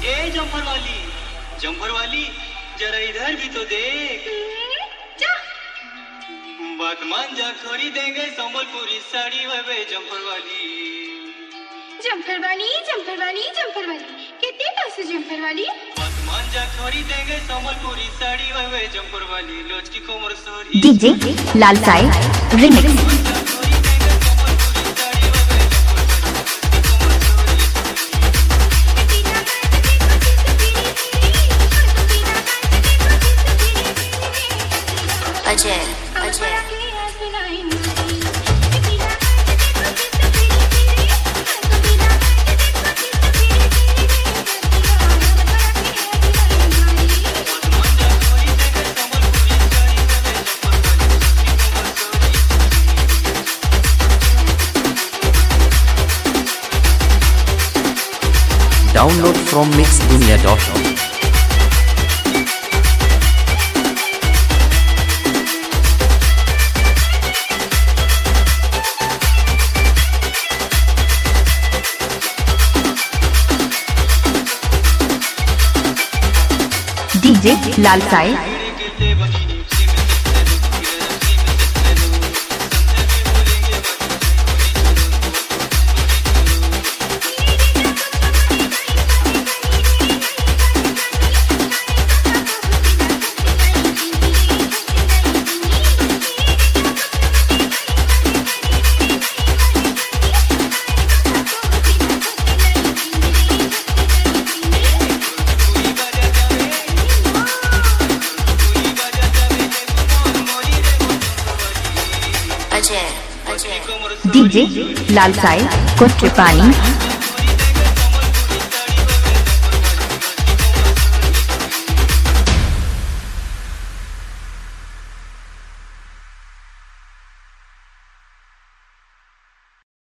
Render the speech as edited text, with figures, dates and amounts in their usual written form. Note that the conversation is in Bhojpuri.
ए जम्फर वाली जरा इधर भी तो देख। जा। बात मान जा, खरीदेंगे संबलपुरी साड़ी वे जम्फर वाली। जम्फर वाली कितने पैसे जम्फर वाली? बात मान जा, खरीदेंगे संबलपुरी साड़ी वे जम्फर वाली। लोच की कोमर सोरी DJ Lal Sai remix. Ajay Download from mixdunia.com. DJ Lal Sai DJ Lal Sai कोट्रे पानी।